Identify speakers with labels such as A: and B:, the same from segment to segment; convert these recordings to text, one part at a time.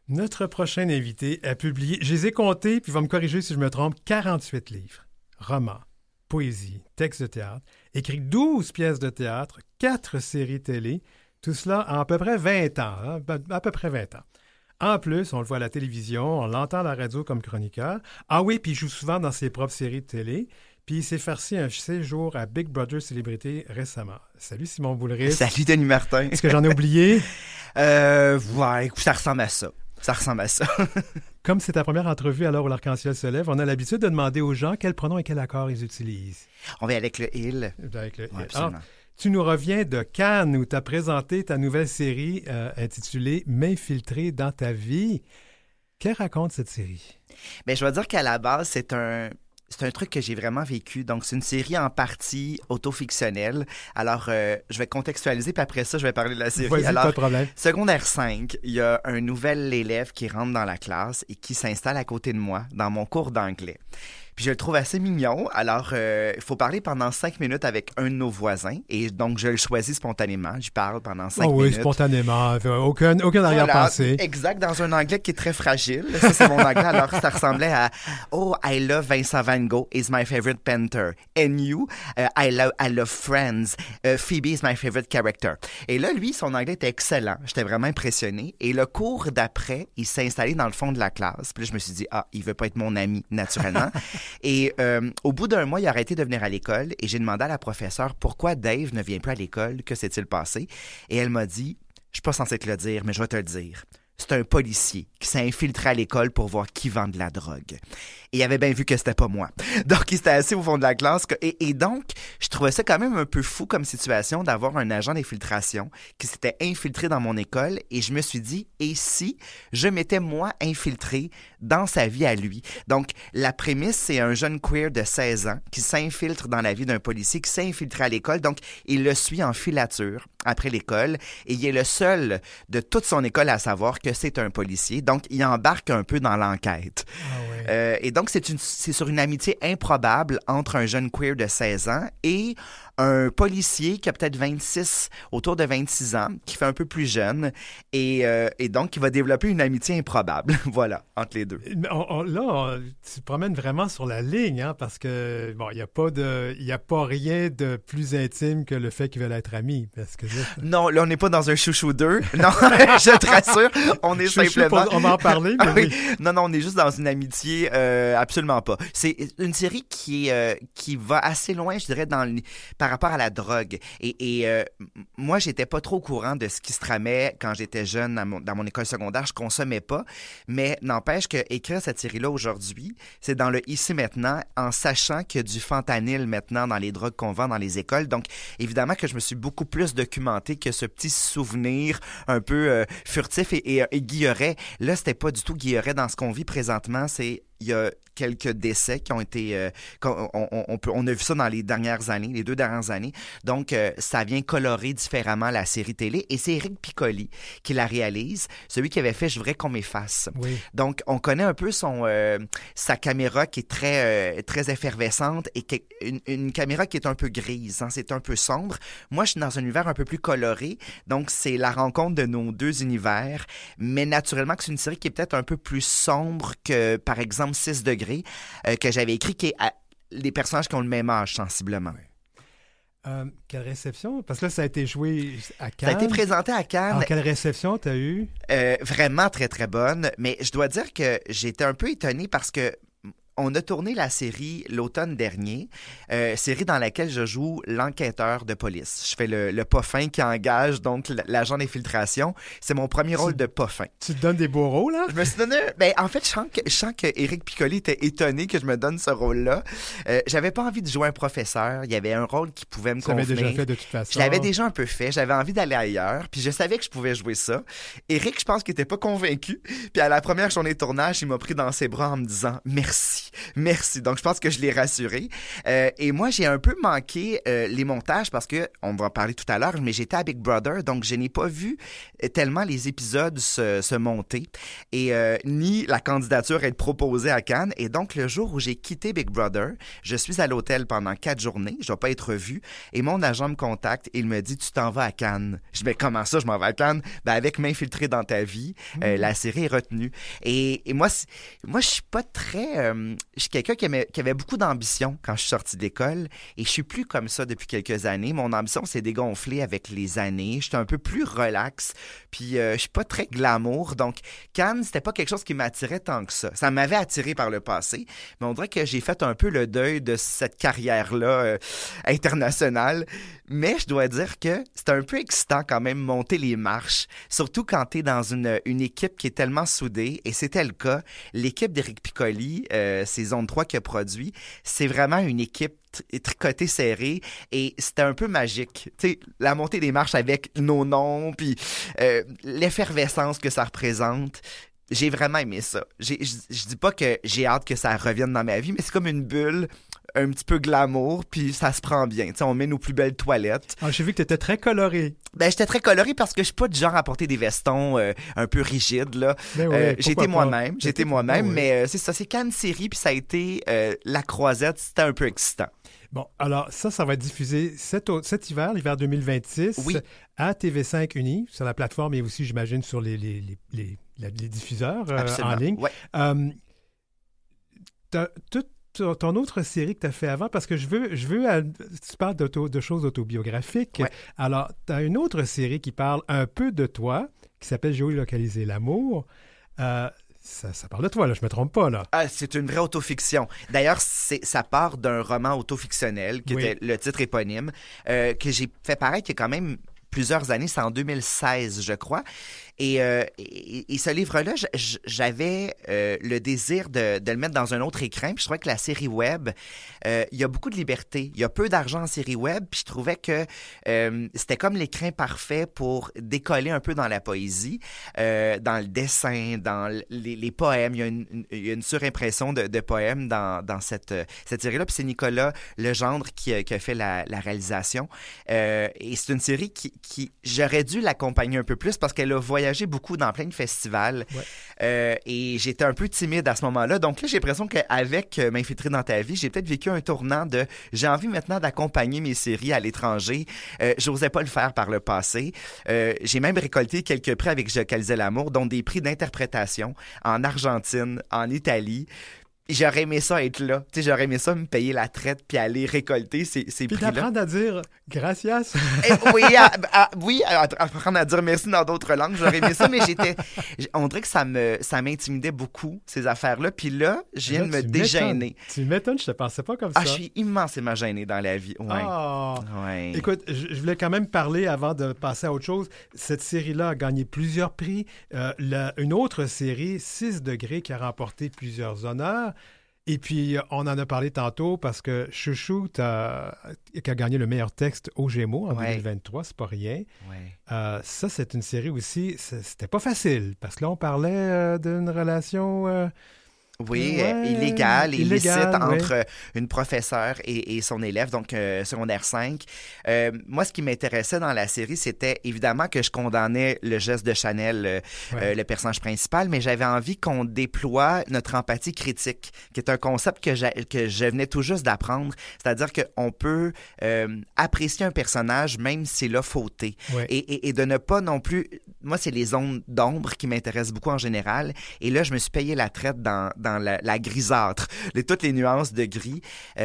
A: Notre prochain invité a publié, je les ai comptés, puis il va me corriger si je me trompe, 48 livres, romans, poésie, textes de théâtre, écrit 12 pièces de théâtre, 4 séries télé, tout cela en à peu près 20 ans, hein, à peu près 20 ans. En plus, on le voit à la télévision, on l'entend à la radio comme chroniqueur. Ah oui, puis il joue souvent dans ses propres séries de télé. Puis il s'est farci un séjour à Big Brother Célébrité récemment. Salut Simon Boulris.
B: Salut Denis Martin.
A: Est-ce que j'en ai oublié?
B: Ouais, écoute, ça ressemble à ça. Ça ressemble à ça.
A: Comme c'est ta première entrevue à l'heure où l'arc-en-ciel se lève, on a l'habitude de demander aux gens quels pronoms et quel accord ils utilisent.
B: On va avec le il.
A: Avec le
B: Ouais,
A: il.
B: absolument.
A: Tu nous reviens de Cannes où tu as présenté ta nouvelle série intitulée « M'infiltrer dans ta vie ». Que raconte cette série?
B: Bien, je vais dire qu'à la base, c'est un truc que j'ai vraiment vécu. Donc, c'est une série en partie autofictionnelle. Alors, je vais contextualiser, puis après ça, je vais parler de la série.
A: Vas-y,
B: Alors,
A: pas de problème.
B: Secondaire 5, il y a un nouvel élève qui rentre dans la classe et qui s'installe à côté de moi dans mon cours d'anglais. Puis je le trouve assez mignon. Alors, il faut parler pendant 5 minutes avec un de nos voisins. Et donc, je le choisis spontanément. Je parle pendant 5 minutes.
A: Oui, spontanément. Aucun arrière-pensée.
B: Voilà, exact, dans un anglais qui est très fragile. Ça, c'est mon anglais. Alors, ça ressemblait à « Oh, I love Vincent Van Gogh is my favorite painter. And you, I love Friends. Phoebe is my favorite character. » Et là, lui, son anglais était excellent. J'étais vraiment impressionné. Et le cours d'après, il s'est installé dans le fond de la classe. Puis là, je me suis dit « Ah, il veut pas être mon ami, naturellement. » Et au bout d'un mois, il a arrêté de venir à l'école et j'ai demandé à la professeure pourquoi Dave ne vient plus à l'école, que s'est-il passé? Et elle m'a dit, je suis pas censé te le dire, mais je vais te le dire. C'est un policier qui s'est infiltré à l'école pour voir qui vend de la drogue. Et il avait bien vu que c'était pas moi. Donc, il s'était assis au fond de la classe. Et donc, je trouvais ça quand même un peu fou comme situation d'avoir un agent d'infiltration qui s'était infiltré dans mon école. Et je me suis dit, et si je m'étais moi infiltré dans sa vie à lui? Donc, la prémisse, c'est un jeune queer de 16 ans qui s'infiltre dans la vie d'un policier, qui s'est infiltré à l'école. Donc, il le suit en filature après l'école. Et il est le seul de toute son école à savoir que c'est un policier. Donc, il embarque un peu dans l'enquête.
A: Ah ouais.
B: Et donc, c'est sur une amitié improbable entre un jeune queer de 16 ans et un policier qui a peut-être 26, autour de 26 ans, qui fait un peu plus jeune, et donc qui va développer une amitié improbable, voilà, entre les deux.
A: Là, tu te promènes vraiment sur la ligne, hein, parce que, bon, il n'y a pas rien de plus intime que le fait qu'ils veulent être amis, parce que là...
B: Non, là, on n'est pas dans un chouchou 2, non, je te rassure, on est simplement...
A: On va en parler, mais oui.
B: Non, on est juste dans une amitié, absolument pas. C'est une série qui va assez loin, je dirais, par rapport à la drogue. Et moi, j'étais pas trop au courant de ce qui se tramait quand j'étais jeune dans mon école secondaire. Je consommais pas. Mais n'empêche que écrire cette série-là aujourd'hui, c'est dans le ici maintenant, en sachant qu'il y a du fentanyl maintenant dans les drogues qu'on vend dans les écoles. Donc, évidemment que je me suis beaucoup plus documenté que ce petit souvenir un peu furtif et Guilleret. Là, c'était pas du tout Guilleret dans ce qu'on vit présentement. Il y a quelques décès qui ont été... on a vu ça dans les 2 dernières années. Donc, ça vient colorer différemment la série télé. Et c'est Éric Piccoli qui la réalise, celui qui avait fait « Je voudrais qu'on m'efface ».
A: Oui.
B: Donc, on connaît un peu sa caméra qui est très effervescente et une caméra qui est un peu grise. Hein, c'est un peu sombre. Moi, je suis dans un univers un peu plus coloré. Donc, c'est la rencontre de nos deux univers. Mais naturellement, que c'est une série qui est peut-être un peu plus sombre que, par exemple, 6 degrés, que j'avais écrit, qui est les personnages qui ont le même âge, sensiblement.
A: Quelle réception? Parce que là, ça a été joué à Cannes.
B: Ça a été présenté à Cannes.
A: Alors, quelle réception tu as eue?
B: Vraiment très, très bonne. Mais je dois dire que j'étais un peu étonné parce que on a tourné la série l'automne dernier, série dans laquelle je joue l'enquêteur de police. Je fais le poffin qui engage donc l'agent d'infiltration. C'est mon premier rôle de poffin.
A: Tu te donnes des beaux rôles, là?
B: Je me suis donné... Ben, en fait, je sens que Éric Piccoli était étonné que je me donne ce rôle-là. J'avais pas envie de jouer un professeur. Il y avait un rôle qui pouvait me convenir.
A: Tu l'avais déjà fait de toute façon.
B: Je l'avais déjà un peu fait. J'avais envie d'aller ailleurs. Puis je savais que je pouvais jouer ça. Éric, je pense qu'il était pas convaincu. Puis à la première journée de tournage, il m'a pris dans ses bras en me disant « Merci ». Merci. Donc, je pense que je l'ai rassuré. Et moi, j'ai un peu manqué les montages parce que, on va en parler tout à l'heure, mais j'étais à Big Brother, donc je n'ai pas vu tellement les épisodes se monter et ni la candidature être proposée à Cannes. Et donc, le jour où j'ai quitté Big Brother, je suis à l'hôtel pendant 4 journées. Je ne dois pas être vu. Et mon agent me contacte et il me dit, tu t'en vas à Cannes. Je dis, mais comment ça, je m'en vais à Cannes? Ben, avec M'infiltrer dans ta vie, la série est retenue. Et moi, je suis pas très... je suis quelqu'un qui avait beaucoup d'ambition quand je suis sorti d'école et je suis plus comme ça depuis quelques années. Mon ambition s'est dégonflée avec les années. Je suis un peu plus relax, puis je suis pas très glamour. Donc, Cannes, c'était pas quelque chose qui m'attirait tant que ça. Ça m'avait attiré par le passé, mais on dirait que j'ai fait un peu le deuil de cette carrière-là internationale. Mais je dois dire que c'est un peu excitant quand même monter les marches, surtout quand tu es dans une équipe qui est tellement soudée, et c'était le cas. L'équipe d'Éric Piccoli, c'est Zone 3 qui a produit, c'est vraiment une équipe tricotée serrée et c'était un peu magique. Tu sais, la montée des marches avec nos noms, puis l'effervescence que ça représente. J'ai vraiment aimé ça. Je dis pas que j'ai hâte que ça revienne dans ma vie, mais c'est comme une bulle un petit peu glamour, puis ça se prend bien. Tu sais, on met nos plus belles toilettes.
A: Ah, j'ai vu que tu étais très coloré.
B: Ben, j'étais très coloré parce que je suis pas du genre à porter des vestons un peu rigides, là.
A: Ben oui,
B: j'étais moi-même,
A: oui.
B: mais c'est ça, c'est Cannes série, puis ça a été la croisette, c'était un peu excitant.
A: Bon, alors ça va être diffusé cet hiver, l'hiver 2026,
B: oui.
A: à TV5 Uni, sur la plateforme et aussi, j'imagine, sur les diffuseurs en ligne.
B: Ouais.
A: Ton autre série que tu as fait avant, parce que je veux tu parles de choses autobiographiques.
B: Ouais.
A: Alors, tu as une autre série qui parle un peu de toi, qui s'appelle Géolocaliser l'amour. Ça parle de toi, là, je me trompe pas, là.
B: Ah, c'est une vraie autofiction. D'ailleurs, ça part d'un roman autofictionnel, qui était le titre éponyme, que j'ai fait paraître il y a quand même plusieurs années, c'est en 2016, je crois. Et ce livre-là, j'avais le désir de le mettre dans un autre écrin. Puis je trouvais que la série web, il y a beaucoup de liberté. Il y a peu d'argent en série web. Puis je trouvais que c'était comme l'écrin parfait pour décoller un peu dans la poésie, dans le dessin, dans les poèmes. Il y a une surimpression de poèmes dans cette série-là. Puis c'est Nicolas Legendre qui a fait la réalisation. Et c'est une série qui j'aurais dû l'accompagner un peu plus parce qu'elle a voyagé beaucoup dans plein de festivals et j'étais un peu timide à ce moment-là. Donc là, j'ai l'impression qu'avec M'infiltrer dans ta vie, j'ai peut-être vécu un tournant de j'ai envie maintenant d'accompagner mes séries à l'étranger. J'osais pas le faire par le passé. J'ai même récolté quelques prix avec Géolocaliser l'amour, dont des prix d'interprétation en Argentine, en Italie. J'aurais aimé ça être là. Tu sais, j'aurais aimé ça me payer la traite puis aller récolter ces prix-là.
A: Puis d'apprendre à dire « gracias ».
B: Oui, apprendre à dire merci dans d'autres langues. J'aurais aimé ça, mais on dirait que ça m'intimidait beaucoup, ces affaires-là. Puis là, je viens de me dégêner.
A: Tu m'étonnes, je te pensais pas comme ça.
B: Ah, je suis immensément gêné dans la vie. Ouais.
A: Oh.
B: Ouais.
A: Écoute, je voulais quand même parler avant de passer à autre chose. Cette série-là a gagné plusieurs prix. Une autre série, 6 degrés, qui a remporté plusieurs honneurs. Et puis, on en a parlé tantôt parce que Chouchou, qui a gagné le meilleur texte aux Gémeaux en 2023, c'est pas rien.
B: Ouais.
A: Ça, c'est une série aussi, c'était pas facile parce que là, on parlait d'une relation...
B: illégal et illicite entre une professeure et son élève, donc secondaire 5. Moi, ce qui m'intéressait dans la série, c'était évidemment que je condamnais le geste de Chanel, le personnage principal, mais j'avais envie qu'on déploie notre empathie critique, qui est un concept que je venais tout juste d'apprendre. C'est-à-dire qu'on peut apprécier un personnage même s'il a fauté.
A: Ouais.
B: Et de ne pas non plus... Moi, c'est les zones d'ombre qui m'intéressent beaucoup en général. Et là, je me suis payé la traite dans la grisâtre, toutes les nuances de gris.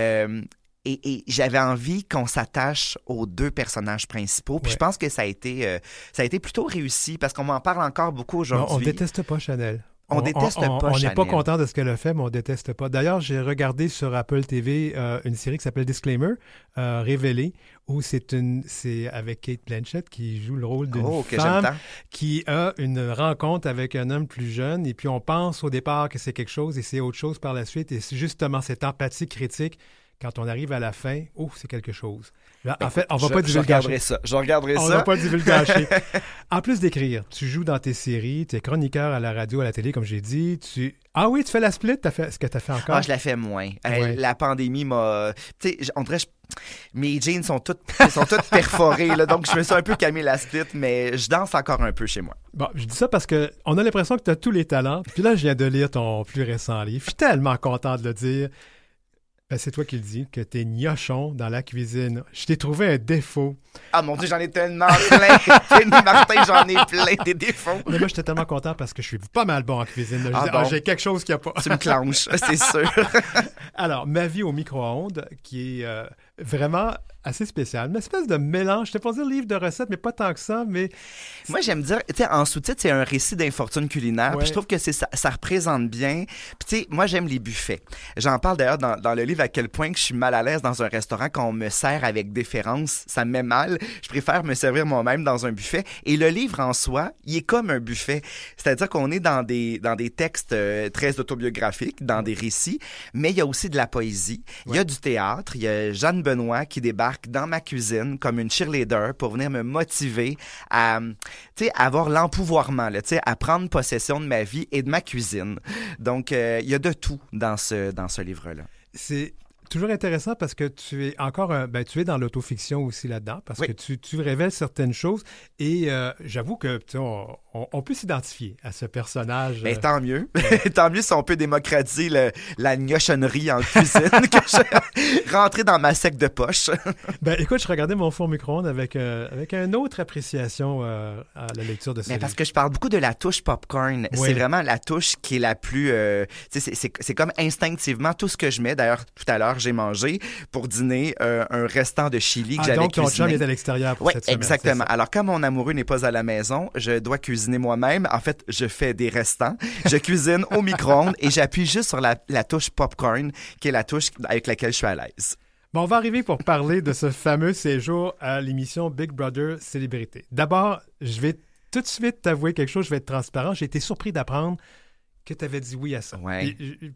B: Et j'avais envie qu'on s'attache aux deux personnages principaux. Puis je pense que ça a été plutôt réussi parce qu'on m'en parle encore beaucoup aujourd'hui.
A: Non, on déteste pas Chanel.
B: On déteste pas Chanel.
A: On n'est pas content de ce qu'elle a fait, mais on déteste pas. D'ailleurs, j'ai regardé sur Apple TV une série qui s'appelle Disclaimer, Révélé, où c'est avec Cate Blanchett qui joue le rôle d'une femme qui a une rencontre avec un homme plus jeune. Et puis, on pense au départ que c'est quelque chose et c'est autre chose par la suite. Et c'est justement cette empathie critique quand on arrive à la fin, c'est quelque chose. Là, en
B: Écoute,
A: fait, on va pas
B: je regarderai
A: divulgacher.
B: ça. Je regarderai
A: On
B: ça.
A: va pas divulgacher. En plus d'écrire, tu joues dans tes séries, tu es chroniqueur à la radio, à la télé, comme j'ai dit. Ah oui, tu fais la split, ce que tu as fait encore?
B: Ah, je la fais moins.
A: Ouais.
B: La pandémie m'a... Tu sais, on dirait... Mes jeans sont toutes perforés, là, donc je me suis un peu calmé la split, mais je danse encore un peu chez moi.
A: Bon, je dis ça parce que on a l'impression que tu as tous les talents. Puis là, je viens de lire ton plus récent livre. Je suis tellement content de le dire. C'est toi qui le dis, que t'es gnochon dans la cuisine. Je t'ai trouvé un défaut.
B: Ah mon Dieu, j'en ai tellement plein. Denis Martin, j'en ai plein des défauts.
A: Mais moi, j'étais tellement content parce que je suis pas mal bon en cuisine. Je dis,
B: bon.
A: j'ai quelque chose qu'il n'y a pas.
B: Tu me clenches, c'est sûr.
A: Alors, Ma vie au micro-ondes, qui est vraiment assez spéciale. Une espèce de mélange. Je t'ai pas dire livre de recettes, mais pas tant que ça, mais...
B: Moi, j'aime dire, tu sais, en sous-titre, c'est un récit d'infortune culinaire.
A: Ouais.
B: Puis je trouve que ça représente bien. Puis tu sais, moi, j'aime les buffets. J'en parle d'ailleurs dans le livre à quel point que je suis mal à l'aise dans un restaurant quand on me sert avec déférence. Ça me met mal. Je préfère me servir moi-même dans un buffet. Et le livre en soi, il est comme un buffet. C'est-à-dire qu'on est dans des textes très autobiographiques, dans des récits, mais il y a aussi de la poésie. Il y a du théâtre. Il y a Jeanne Benoît qui débarque dans ma cuisine comme une cheerleader pour venir me motiver à, tu sais, avoir l'empouvoirment, là, tu sais, à prendre possession de ma vie et de ma cuisine. Donc, il y a de tout dans ce livre-là.
A: C'est toujours intéressant parce que tu es encore tu es dans l'autofiction aussi là-dedans parce que tu révèles certaines choses et j'avoue que on peut s'identifier à ce personnage.
B: Ben, tant mieux. Tant mieux si on peut démocratiser la gnochonnerie en cuisine que je rentrer dans ma sec de poche.
A: Ben écoute, je regardais mon four micro-ondes avec une autre appréciation à la lecture de ce livre.
B: Parce que je parle beaucoup de la touche popcorn.
A: Oui.
B: C'est vraiment la touche qui est la plus... c'est comme instinctivement tout ce que je mets. D'ailleurs, tout à l'heure, j'ai mangé pour dîner un restant de chili que j'avais
A: donc ton
B: cuisiné.
A: chum est à l'extérieur pour cette semaine.
B: Exactement. Alors, quand mon amoureux n'est pas à la maison, je dois cuisiner moi-même. En fait, je fais des restants. Je cuisine au micro-ondes et j'appuie juste sur la touche popcorn, qui est la touche avec laquelle je suis à l'aise.
A: Bon, on va arriver pour parler de ce fameux séjour à l'émission Big Brother Célébrité. D'abord, je vais tout de suite t'avouer quelque chose, je vais être transparent. J'ai été surpris d'apprendre que tu avais dit oui à ça.
B: Ouais.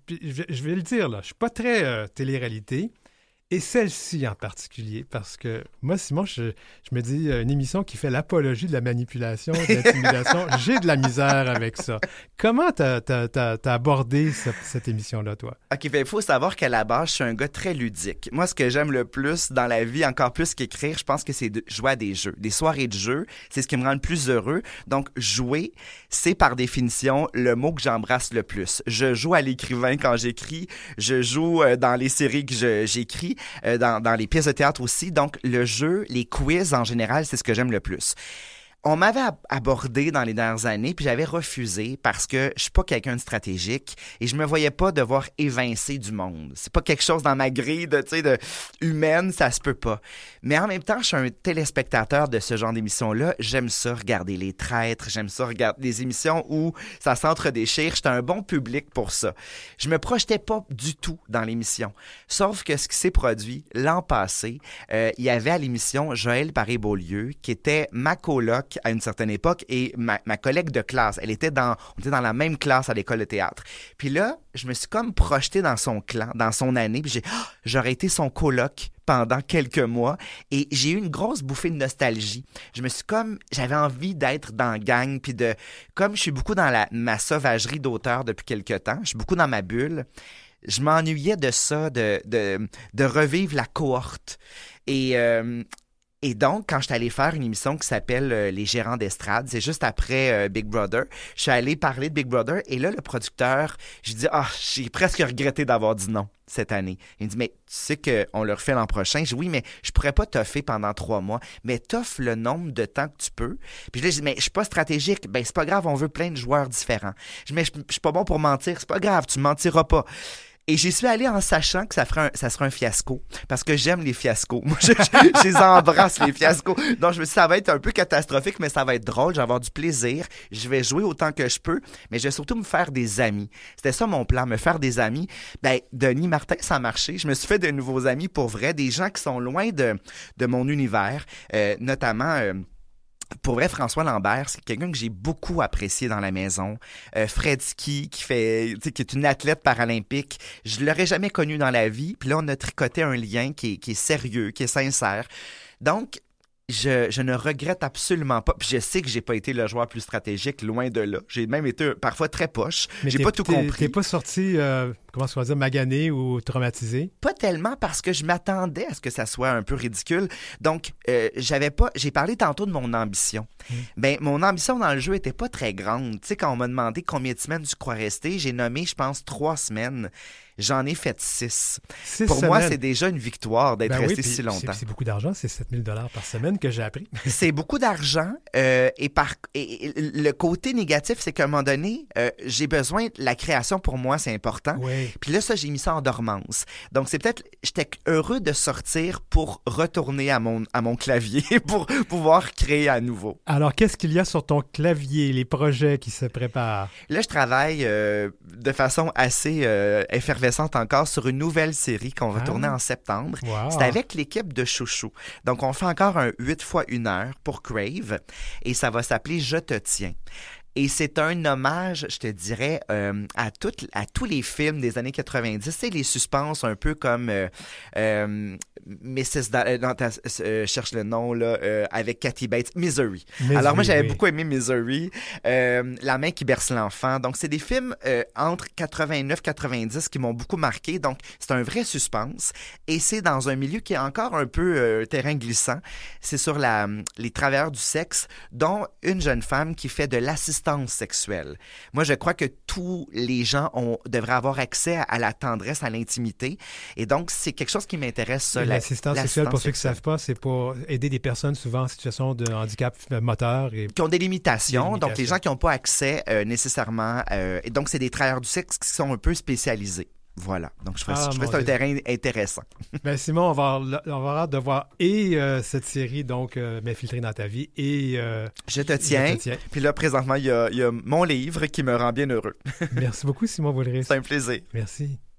A: Je vais le dire, là, je suis pas très télé-réalité. Et celle-ci en particulier, parce que moi, Simon, je me dis, une émission qui fait l'apologie de la manipulation, de l'intimidation, j'ai de la misère avec ça. Comment t'as abordé cette émission-là, toi?
B: OK, ben, il faut savoir qu'à la base, je suis un gars très ludique. Moi, ce que j'aime le plus dans la vie, encore plus qu'écrire, je pense que c'est de jouer à des jeux. Des soirées de jeux, c'est ce qui me rend le plus heureux. Donc, jouer, c'est par définition le mot que j'embrasse le plus. Je joue à l'écrivain quand j'écris, je joue dans les séries que j'écris, dans les pièces de théâtre aussi. Donc, le jeu, les quiz en général, c'est ce que j'aime le plus. On m'avait abordé dans les dernières années, puis j'avais refusé parce que je suis pas quelqu'un de stratégique et je me voyais pas devoir évincer du monde. C'est pas quelque chose dans ma grille de humaine, ça se peut pas. Mais en même temps, je suis un téléspectateur de ce genre d'émission-là. J'aime ça regarder les traîtres, j'aime ça regarder des émissions où ça s'entre-déchire. J'étais un bon public pour ça. Je me projetais pas du tout dans l'émission. Sauf que ce qui s'est produit l'an passé, il y avait à l'émission Joëlle Paré-Beaulieu, qui était ma coloc à une certaine époque et ma collègue de classe. On était dans la même classe à l'école de théâtre. Puis là, je me suis comme projeté dans son clan, dans son année, puis j'aurais été son coloc pendant quelques mois et j'ai eu une grosse bouffée de nostalgie. J'avais envie d'être dans la gang, puis comme je suis beaucoup dans ma sauvagerie d'auteur depuis quelques temps, je suis beaucoup dans ma bulle, je m'ennuyais de ça, de revivre la cohorte. Et donc, quand je suis allé faire une émission qui s'appelle Les gérants d'estrade, c'est juste après Big Brother, je suis allé parler de Big Brother et là, le producteur, je dis j'ai presque regretté d'avoir dit non cette année. Il me dit, mais tu sais qu'on le refait l'an prochain. Je dis, oui, mais je pourrais pas toffer pendant 3 mois. Mais toffe le nombre de temps que tu peux. Puis là, je dis, mais je suis pas stratégique. Ben, c'est pas grave, on veut plein de joueurs différents. Je dis, mais je suis pas bon pour mentir. C'est pas grave, tu mentiras pas. Et j'y suis allé en sachant que ça sera un fiasco. Parce que j'aime les fiascos. Moi, je les embrasse, les fiascos. Donc, je me suis dit, ça va être un peu catastrophique, mais ça va être drôle. Je vais avoir du plaisir. Je vais jouer autant que je peux. Mais je vais surtout me faire des amis. C'était ça mon plan, me faire des amis. Ben, Denis Martin, ça a marché. Je me suis fait de nouveaux amis pour vrai. Des gens qui sont loin de mon univers. Notamment... pour vrai, François Lambert, c'est quelqu'un que j'ai beaucoup apprécié dans la maison. Fred Ski, qui est une athlète paralympique. Je l'aurais jamais connu dans la vie. Puis là, on a tricoté un lien qui est sérieux, qui est sincère. Donc, je ne regrette absolument pas. Puis je sais que j'ai pas été le joueur plus stratégique, loin de là. J'ai même été parfois très poche.
A: Mais
B: j'ai pas tout compris.
A: T'es pas sorti, comment on va dire, magané ou traumatisé?
B: Pas tellement, parce que je m'attendais à ce que ça soit un peu ridicule. Donc, j'ai parlé tantôt de mon ambition. Ben, mon ambition dans le jeu était pas très grande. Tu sais, quand on m'a demandé combien de semaines je crois rester, j'ai nommé, je pense, 3 semaines. J'en ai fait 6. Pour
A: semaines.
B: moi, c'est déjà une victoire d'être resté si
A: puis
B: longtemps.
A: C'est beaucoup d'argent, c'est 7 000 $ par semaine que j'ai appris.
B: C'est beaucoup d'argent. Et le côté négatif, c'est qu'à un moment donné, j'ai besoin de la création. Pour moi, c'est important.
A: Oui.
B: Puis là, ça, j'ai mis ça en dormance. Donc, j'étais heureux de sortir pour retourner à mon clavier pour pouvoir créer à nouveau.
A: Alors, qu'est-ce qu'il y a sur ton clavier, les projets qui se préparent?
B: Là, je travaille de façon assez effervescente encore sur une nouvelle série qu'on va tourner en septembre.
A: Wow.
B: C'est avec l'équipe de Chouchou. Donc, on fait encore un 8 x 1 heure pour Crave et ça va s'appeler Je te tiens. Et c'est un hommage, je te dirais, à tous les films des années 90. C'est les suspens un peu comme Mrs. cherche le nom, là, avec Kathy Bates, Misery. Alors moi, j'avais beaucoup aimé Misery, La main qui berce l'enfant. Donc, c'est des films entre 89-90 qui m'ont beaucoup marqué. Donc, c'est un vrai suspense. Et c'est dans un milieu qui est encore un peu terrain glissant. C'est sur les travailleurs du sexe, dont une jeune femme qui fait de l'assistance sexuelle. Moi, je crois que tous les gens devraient avoir accès à la tendresse, à l'intimité. Et donc, c'est quelque chose qui m'intéresse, ça.
A: L'assistance sexuelle, pour ceux qui ne savent pas, c'est pour aider des personnes souvent en situation de handicap moteur.
B: Qui ont des limitations. Donc, les gens qui n'ont pas accès nécessairement. Et donc, c'est des travailleurs du sexe qui sont un peu spécialisés. Voilà. Donc, je trouve un terrain intéressant.
A: Ben Simon, on va avoir hâte de voir cette série, donc, M'infiltrer dans ta vie et...
B: Je te tiens. Puis là, présentement, il y a mon livre qui me rend bien heureux.
A: Merci beaucoup, Simon Vaudrey.
B: C'est un plaisir.
A: Merci.